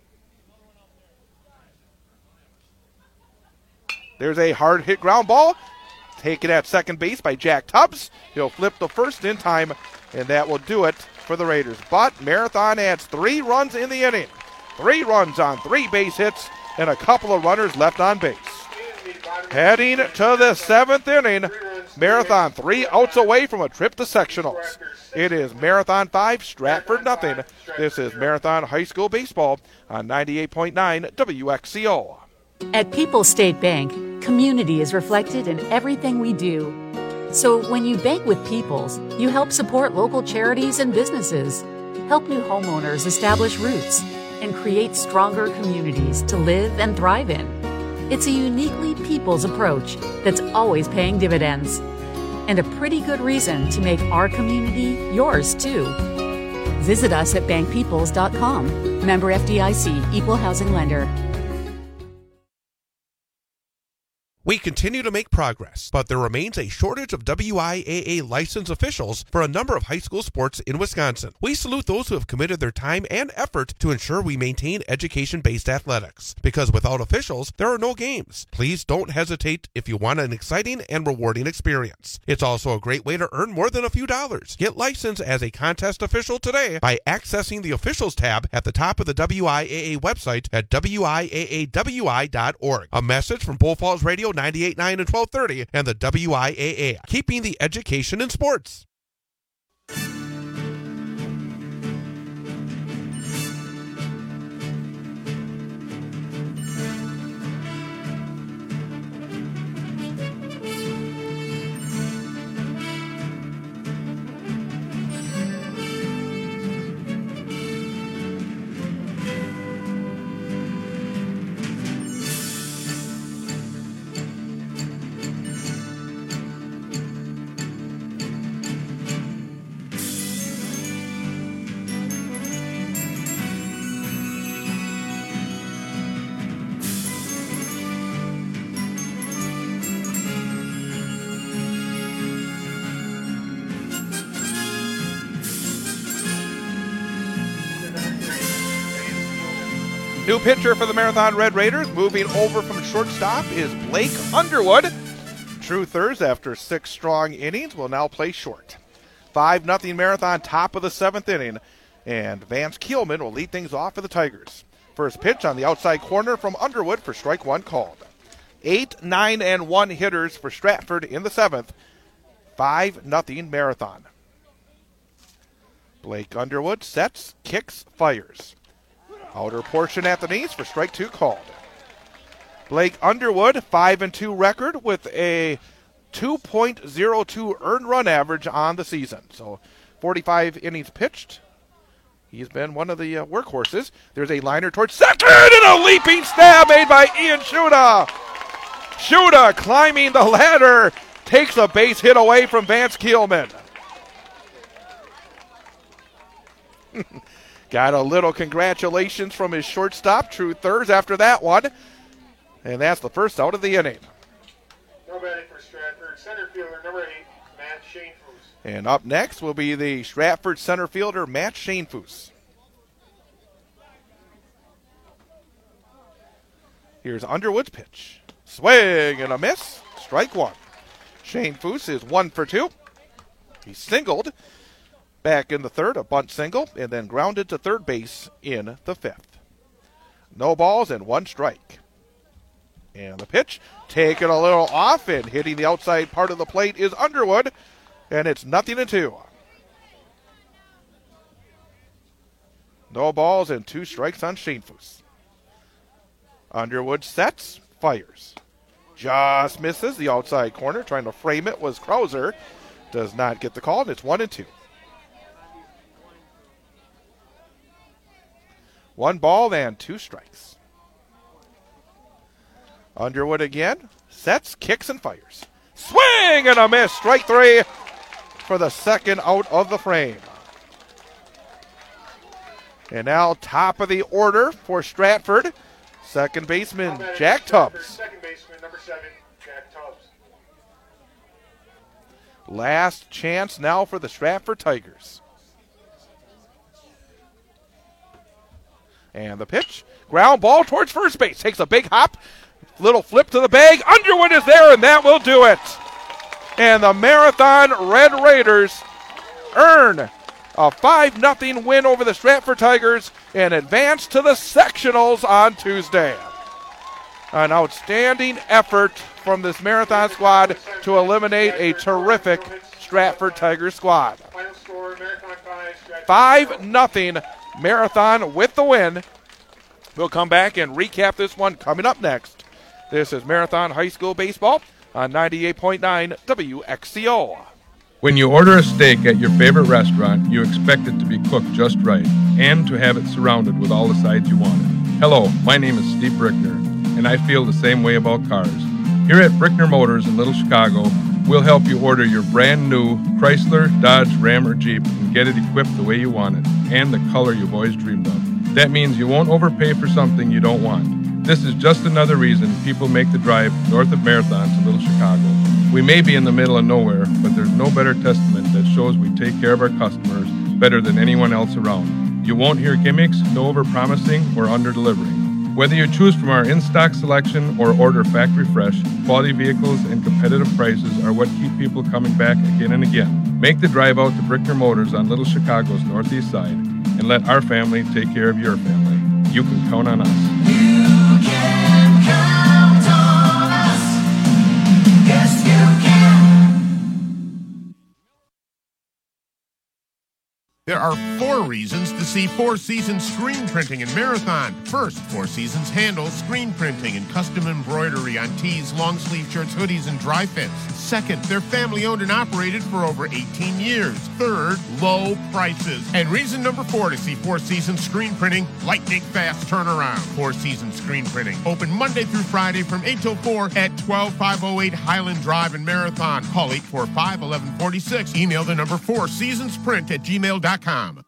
There's a hard hit ground ball. Taken at second base by Jack Tubbs. He'll flip the first in time, and that will do it for the Raiders. But Marathon adds 3 runs in the inning. 3 runs on 3 base hits and a couple of runners left on base. Heading to the 7th inning, Marathon 3 outs away from a trip to sectionals. It is Marathon 5, Stratford nothing. This is Marathon High School Baseball on 98.9 WXCO. At People's State Bank, community is reflected in everything we do. So when you bank with People's, you help support local charities and businesses, help new homeowners establish roots, and create stronger communities to live and thrive in. It's a uniquely People's approach that's always paying dividends. And a pretty good reason to make our community yours, too. Visit us at bankpeoples.com. Member FDIC, Equal Housing Lender. We continue to make progress, but there remains a shortage of WIAA licensed officials for a number of high school sports in Wisconsin. We salute those who have committed their time and effort to ensure we maintain education-based athletics, because without officials, there are no games. Please don't hesitate if you want an exciting and rewarding experience. It's also a great way to earn more than a few dollars. Get licensed as a contest official today by accessing the Officials tab at the top of the WIAA website at WIAAWI.org. A message from Bull Falls Radio 98.9 and 1230 and the WIAA, keeping the education in sports. New pitcher for the Marathon Red Raiders, moving over from shortstop, is Blake Underwood. True Thurs, after 6 strong innings, will now play short. 5-0 Marathon, top of the 7th inning, and Vance Kielman will lead things off for the Tigers. First pitch on the outside corner from Underwood for strike 1 called. 8, 9, and 1 hitters for Stratford in the 7th. 5-0 Marathon. Blake Underwood sets, kicks, fires. Outer portion at the knees for strike 2 called. Blake Underwood, 5-2 record with a 2.02 earned run average on the season. So 45 innings pitched. He's been one of the workhorses. There's a liner towards second and a leaping stab made by Ian Shuda. Shuda climbing the ladder, takes a base hit away from Vance Kielman. Got a little congratulations from his shortstop, True Thurs, after that one. And that's the first out of the inning. No batting for Stratford. Center fielder, number 8, Matt Shanefoos. And up next will be the Stratford center fielder, Matt Shanefoos. Here's Underwood's pitch. Swing and a miss. Strike 1. Shanefoos is 1 for 2. He singled back in the 3rd, a bunt single, and then grounded to third base in the 5th. No balls and 1 strike. And the pitch, taken a little off and hitting the outside part of the plate is Underwood, and it's 0-2. No balls and 2 strikes on Shanefoos. Underwood sets, fires. Just misses the outside corner. Trying to frame it was Krauser. Does not get the call, and it's 1-2. 1 ball and 2 strikes. Underwood again. Sets, kicks, and fires. Swing and a miss. Strike 3 for the second out of the frame. And now top of the order for Stratford. Second baseman, Jack Tubbs. Second baseman, number 7, Jack Tubbs. Last chance now for the Stratford Tigers. And the pitch. Ground ball towards first base. Takes a big hop. Little flip to the bag. Underwood is there, and that will do it. And the Marathon Red Raiders earn a 5-0 win over the Stratford Tigers and advance to the sectionals on Tuesday. An outstanding effort from this Marathon squad to eliminate a terrific Stratford Tigers squad. Final score, Marathon 5, Stratford 5-0 Marathon with the win. We'll come back and recap this one coming up next. This is Marathon High School Baseball on 98.9 WXCO. When you order a steak at your favorite restaurant, you expect it to be cooked just right and to have it surrounded with all the sides you wanted. Hello, my name is Steve Brickner, and I feel the same way about cars. Here at Brickner Motors in Little Chicago, we'll help you order your brand new Chrysler, Dodge, Ram, or Jeep and get it equipped the way you want it and the color you've always dreamed of. That means you won't overpay for something you don't want. This is just another reason people make the drive north of Marathon to Little Chicago. We may be in the middle of nowhere, but there's no better testament that shows we take care of our customers better than anyone else around. You won't hear gimmicks, no over-promising or under-delivering. Whether you choose from our in-stock selection or order factory fresh, quality vehicles and competitive prices are what keep people coming back again and again. Make the drive out to Brickner Motors on Little Chicago's northeast side and let our family take care of your family. You can count on us. You can count on us. Yes, you can. There are 4 reasons to see Four Seasons screen printing in Marathon. First, Four Seasons handles screen printing and custom embroidery on tees, long sleeve shirts, hoodies, and dry fits. Second, they're family owned and operated for over 18 years. Third, low prices. And reason number 4 to see Four Seasons screen printing, lightning fast turnaround. Four Seasons screen printing, open Monday through Friday from 8 till 4 at 12508 Highland Drive in Marathon. Call 845-1146. Email the number 4seasonsprint@gmail.com.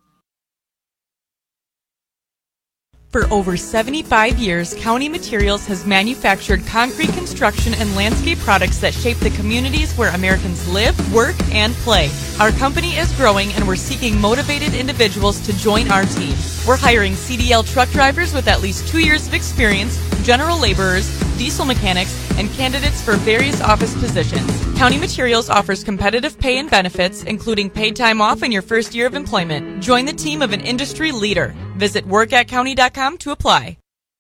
For over 75 years, County Materials has manufactured concrete construction and landscape products that shape the communities where Americans live, work, and play. Our company is growing and we're seeking motivated individuals to join our team. We're hiring CDL truck drivers with at least 2 years of experience, general laborers, diesel mechanics, and candidates for various office positions. County Materials offers competitive pay and benefits, including paid time off in your first year of employment. Join the team of an industry leader. Visit workatcounty.com to apply.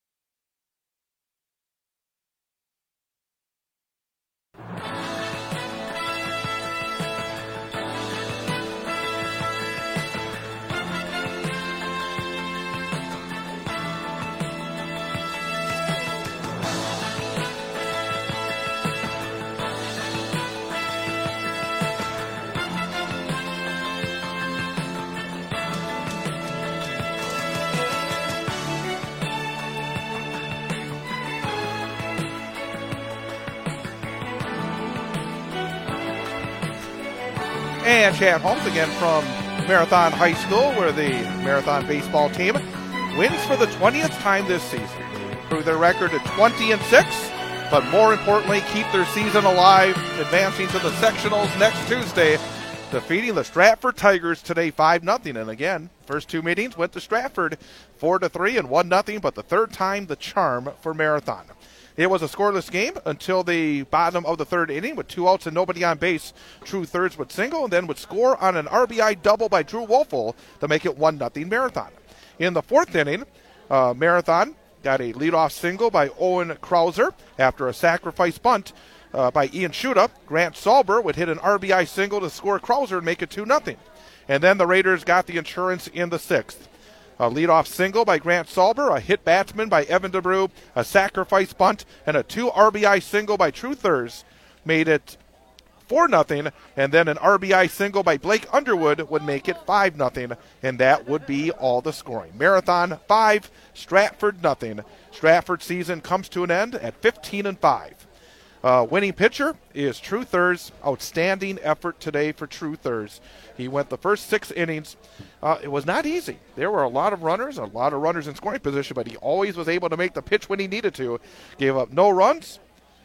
And Chad Holmes again from Marathon High School, where the Marathon baseball team wins for the 20th time this season. Improve their record to 20-6, but more importantly, keep their season alive, advancing to the sectionals next Tuesday, defeating the Stratford Tigers today 5-0. And again, first 2 meetings went to Stratford 4-3 and 1-0, but the third time the charm for Marathon. It was a scoreless game until the bottom of the third inning with 2 outs and nobody on base. True Thirds would single and then would score on an RBI double by Drew Wolfel to make it 1-0 Marathon. In the fourth inning, Marathon got a leadoff single by Owen Krauser after a sacrifice bunt by Ian Schuta. Grant Salber would hit an RBI single to score Krauser and make it 2-0. And then the Raiders got the insurance in the sixth. A leadoff single by Grant Salber, a hit batsman by Evan DeBrew, a sacrifice bunt, and a 2 RBI single by True Thurs made it 4-0, and then an RBI single by Blake Underwood would make it 5-0, and that would be all the scoring. Marathon 5, Stratford 0. Stratford season comes to an end at 15-5. Winning pitcher is True Thurs. Outstanding effort today for True Thurs. He went the first 6 innings. It was not easy. There were a lot of runners in scoring position, but he always was able to make the pitch when he needed to. Gave up no runs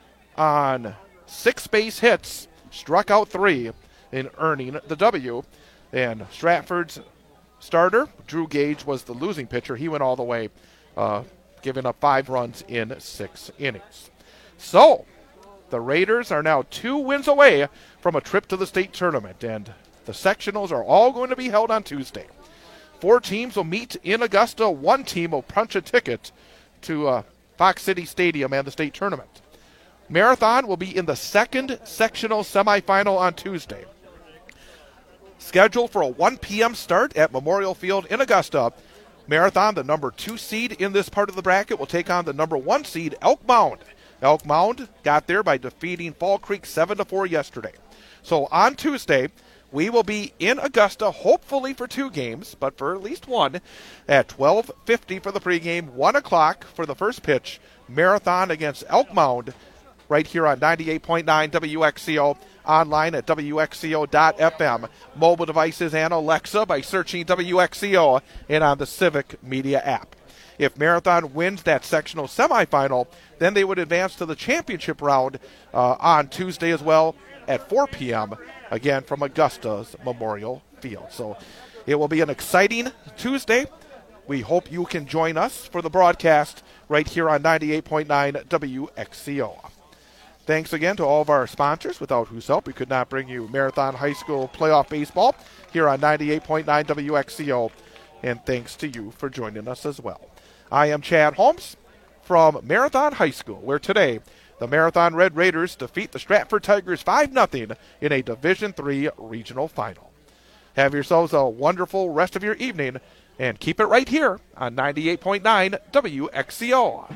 on 6 base hits, struck out 3 in earning the W. And Stratford's starter, Drew Gage, was the losing pitcher. He went all the way, giving up 5 runs in 6 innings. So the Raiders are now 2 wins away from a trip to the state tournament, and the sectionals are all going to be held on Tuesday. 4 teams will meet in Augusta. 1 team will punch a ticket to Fox City Stadium and the state tournament. Marathon will be in the second sectional semifinal on Tuesday. Scheduled for a 1 p.m. start at Memorial Field in Augusta. Marathon, the number 2 seed in this part of the bracket, will take on the number 1 seed, Elk Mound. Elk Mound got there by defeating Fall Creek 7-4 yesterday. So on Tuesday, we will be in Augusta, hopefully for 2 games, but for at least one, at 12:50 for the pregame, 1 o'clock for the first pitch. Marathon against Elk Mound, right here on 98.9 WXCO, online at WXCO.FM, mobile devices and Alexa by searching WXCO, and on the Civic Media app. If Marathon wins that sectional semifinal, then they would advance to the championship round on Tuesday as well at 4 p.m., again from Augusta's Memorial Field. So it will be an exciting Tuesday. We hope you can join us for the broadcast right here on 98.9 WXCO. Thanks again to all of our sponsors, without whose help we could not bring you Marathon High School playoff baseball here on 98.9 WXCO, and thanks to you for joining us as well. I am Chad Holmes from Marathon High School, where today the Marathon Red Raiders defeat the Stratford Tigers 5-0 in a Division III regional final. Have yourselves a wonderful rest of your evening, and keep it right here on 98.9 WXCO.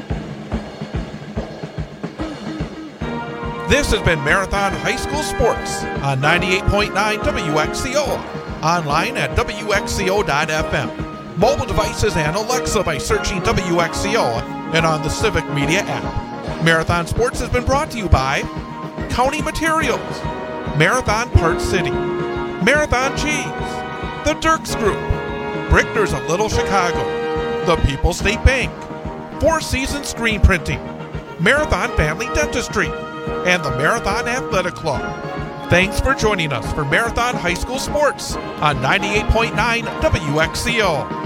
This has been Marathon High School Sports on 98.9 WXCO, online at WXCO.FM. Mobile devices and Alexa by searching WXCO, and on the Civic Media app. Marathon Sports has been brought to you by County Materials, Marathon Parts City, Marathon Cheese, the Dirks Group, Brickner's of Little Chicago, the People's State Bank, Four Seasons Screen Printing, Marathon Family Dentistry, and the Marathon Athletic Club. Thanks for joining us for Marathon High School Sports on 98.9 WXCO.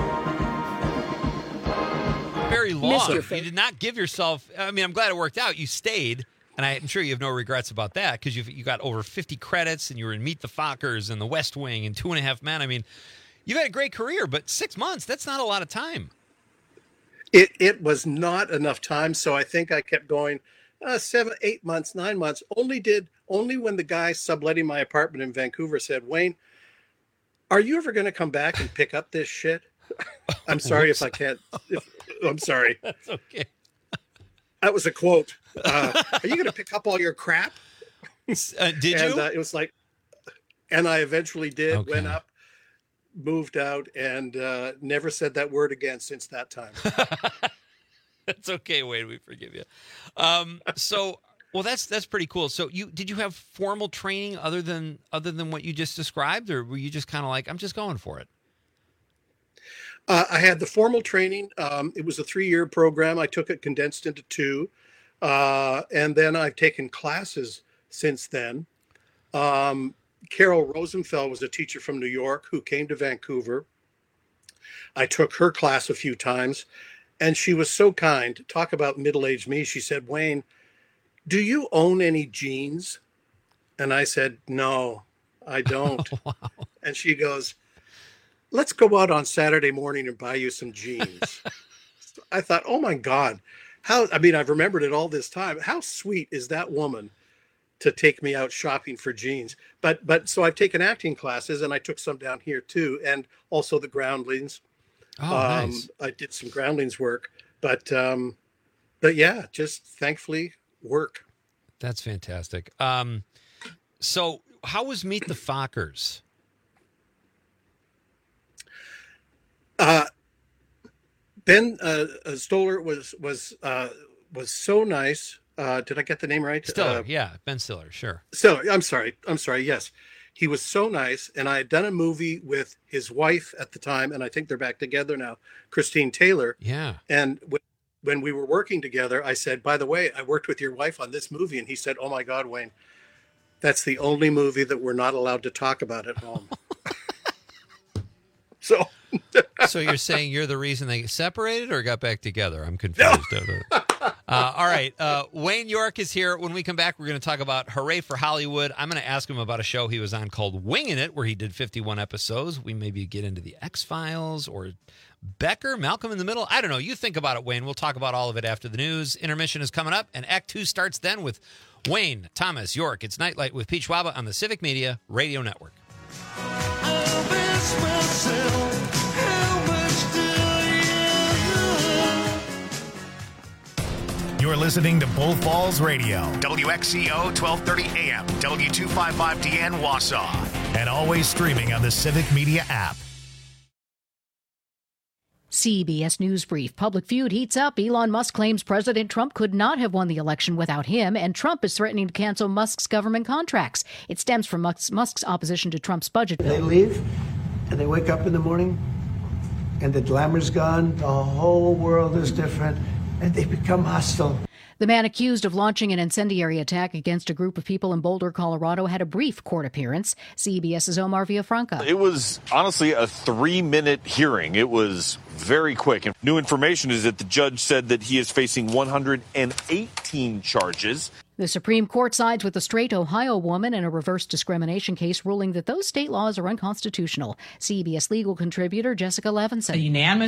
Very long. You did not give yourself, I mean, I'm glad it worked out. You stayed, and I'm sure you have no regrets about that because you got over 50 credits, and you were in Meet the Fockers and The West Wing and 2.5 Men. I mean, you've had a great career, but 6 months, that's not a lot of time. It was not enough time, so I think I kept going 7, 8 months, 9 months. Only when the guy subletting my apartment in Vancouver said, "Wayne, are you ever going to come back and pick up this shit?" I'm sorry if I can't. I'm sorry. That's okay. That was a quote. Are you going to pick up all your crap? Did you? It was like, and I eventually did. Okay. Went up, moved out, and never said that word again since that time. That's okay, Wayne. We forgive you. Well, that's pretty cool. So, did you have formal training other than what you just described, or were you just kind of like, I'm just going for it? I had the formal training. It was a 3-year program. I took it condensed into 2, and then I've taken classes since then. Carol Rosenfeld was a teacher from New York who came to Vancouver. I took her class a few times. And she was so kind. Talk about middle-aged me. She said, "Wayne, do you own any jeans?" And I said, "No, I don't." Oh, wow. And she goes, "Let's go out on Saturday morning and buy you some jeans." So I thought, oh my God, I've remembered it all this time. How sweet is that woman to take me out shopping for jeans? But so I've taken acting classes, and I took some down here too, and also the groundlings. Oh, nice. I did some groundlings work, but yeah, just thankfully work. That's fantastic. So how was Meet the Fockers? Ben Stoller was so nice. Did I get the name right? Stiller, yeah, Ben Stiller, sure. Stiller, I'm sorry. Yes. He was so nice, and I had done a movie with his wife at the time, and I think they're back together now, Christine Taylor. Yeah. And when we were working together, I said, "By the way, I worked with your wife on this movie," and he said, "Oh my God, Wayne, that's the only movie that we're not allowed to talk about at home." So you're saying you're the reason they separated or got back together? I'm confused. No. All right. Wayne York is here. When we come back, we're going to talk about Hooray for Hollywood. I'm going to ask him about a show he was on called Winging It, where he did 51 episodes. We maybe get into the X-Files or Becker, Malcolm in the Middle. I don't know. You think about it, Wayne. We'll talk about all of it after the news. Intermission is coming up, and Act 2 starts then with Wayne, Thomas, York. It's Nightlight with Pete Schwaba on the Civic Media Radio Network. You're listening to Bull Falls Radio, WXCO 1230 AM, W255DN Wausau, and always streaming on the Civic Media app. CBS News Brief. Public feud heats up. Elon Musk claims President Trump could not have won the election without him, and Trump is threatening to cancel Musk's government contracts. It stems from Musk's opposition to Trump's budget bill. They leave, and they wake up in the morning, and the glamour's gone, the whole world is different, and they become hostile. The man accused of launching an incendiary attack against a group of people in Boulder, Colorado, had a brief court appearance. CBS's Omar Villafranca. It was honestly a 3-minute hearing. It was very quick. And new information is that the judge said that he is facing 118 charges. The Supreme Court sides with a straight Ohio woman in a reverse discrimination case, ruling that those state laws are unconstitutional. CBS legal contributor Jessica Levinson. The unanimous